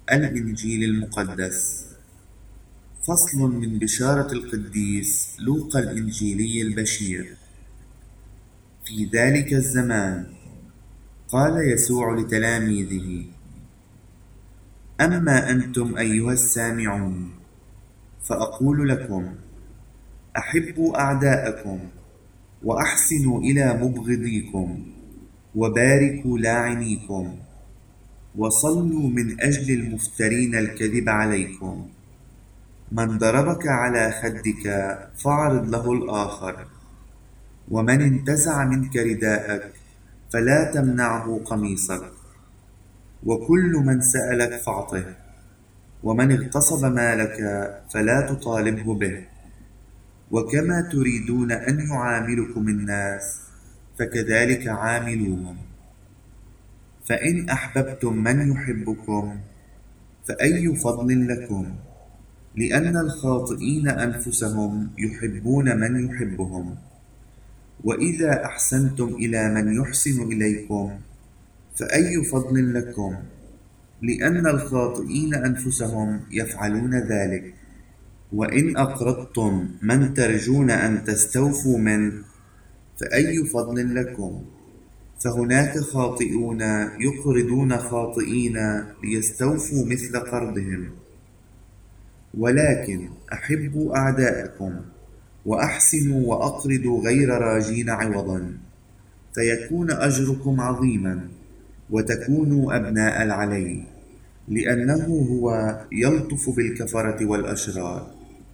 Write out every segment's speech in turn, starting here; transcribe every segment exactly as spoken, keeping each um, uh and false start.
الإنجيل المقدس. فصل من بشارة القديس لوقا الإنجيلي البشير. في ذلك الزمان قال يسوع لتلاميذه: أما أنتم أيها السامعون، فأقول لكم: أحبوا أعداءكم، وأحسنوا إلى مبغضيكم، وباركوا لاعنيكم، وصلوا من أجل المفترين الكذب عليكم. من ضربك على خدك فاعرض له الآخر، ومن انتزع منك رداءك فلا تمنعه قميصك. وكل من سألك فاعطه، ومن اغتصب مالك فلا تطالبه به. وكما تريدون أن يعاملكم الناس فكذلك عاملوهم. فإن أحببتم من يحبكم فأي فضل لكم، لأن الخاطئين أنفسهم يحبون من يحبهم. وإذا أحسنتم إلى من يحسن إليكم فأي فضل لكم، لأن الخاطئين أنفسهم يفعلون ذلك. وإن أقرضتم من ترجون أن تستوفوا منه فأي فضل لكم، فهناك خاطئون يقرضون خاطئين ليستوفوا مثل قرضهم. ولكن أحبوا أعداءكم، وأحسنوا وأقرضوا غير راجين عوضا، فيكون أجركم عظيما، وتكونوا أبناء العلي، لأنه هو يلطف بالكفرة والأشرار.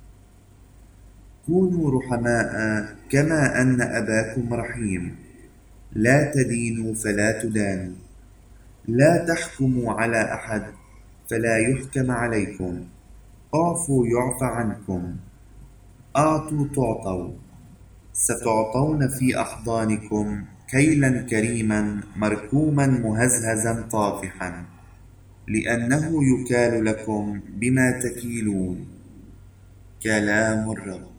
كونوا رحماء كما أن أباكم رحيم. لا تدينوا فلا تدانوا. لا تحكموا على أحد فلا يحكم عليكم. اعفوا يعفى عنكم. أعطوا تعطوا. ستعطون في أحضانكم كيلا كريما مركوما مهزهزا طافحا، لأنه يكال لكم بما تكيلون. كلام الرب.